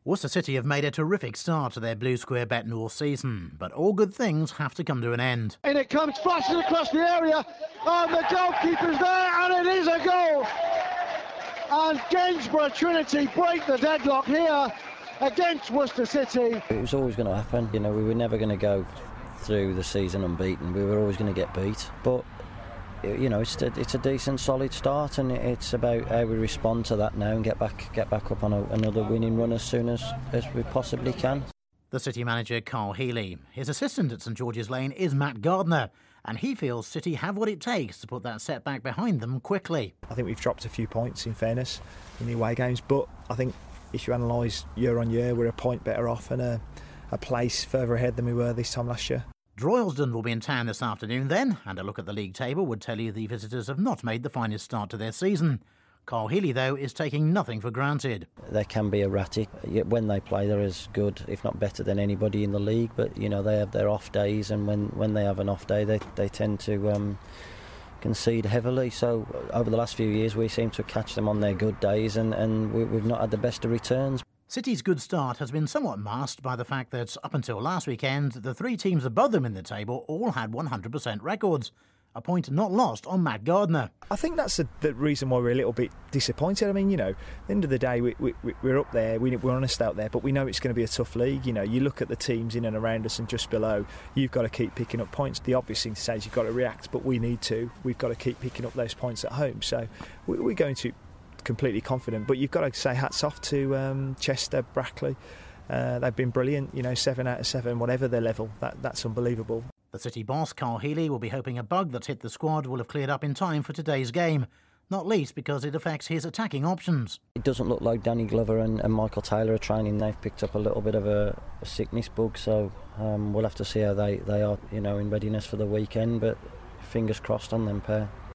Worcester City have made a terrific start to their Blue Square Bet North season, but all good things have to come to an end. And it comes flashing across the area, and the goalkeeper's there, and it is a goal! And Gainsborough Trinity break the deadlock here against Worcester City. It was always going to happen, we were never going to go through the season unbeaten. We were always going to get beat, but it's a decent, solid start, and it's about how we respond to that now and get back up on another winning run as soon as we possibly can. The City manager, Carl Healy. His assistant at St George's Lane is Matt Gardner, and he feels City have what it takes to put that setback behind them quickly. I think we've dropped a few points, in fairness, in the away games, but I think if you analyse year on year, we're a point better off and a place further ahead than we were this time last year. Droylsden will be in town this afternoon then, and a look at the league table would tell you the visitors have not made the finest start to their season. Carl Healy, though, is taking nothing for granted. They can be erratic. When they play, they're as good, if not better, than anybody in the league, but, they have their off days, and when they have an off day, they tend to concede heavily. So over the last few years, we seem to catch them on their good days, and we've not had the best of returns. City's good start has been somewhat masked by the fact that up until last weekend, the three teams above them in the table all had 100% records. A point not lost on Matt Gardner. I think that's the reason why we're a little bit disappointed. I mean, at the end of the day, we're up there, we're honest out there, but we know it's going to be a tough league. You look at the teams in and around us and just below, you've got to keep picking up points. The obvious thing to say is you've got to react, but we need to. We've got to keep picking up those points at home. So we're going to completely confident, but you've got to say hats off to Chester, Brackley. They've been brilliant, 7 out of 7, whatever their level. That's unbelievable. The City boss, Carl Healy, will be hoping a bug that hit the squad will have cleared up in time for today's game, not least because it affects his attacking options. It doesn't look like Danny Glover and Michael Taylor are training. They've picked up a little bit of a sickness bug, so we'll have to see how they are, in readiness for the weekend, but fingers crossed on them pair.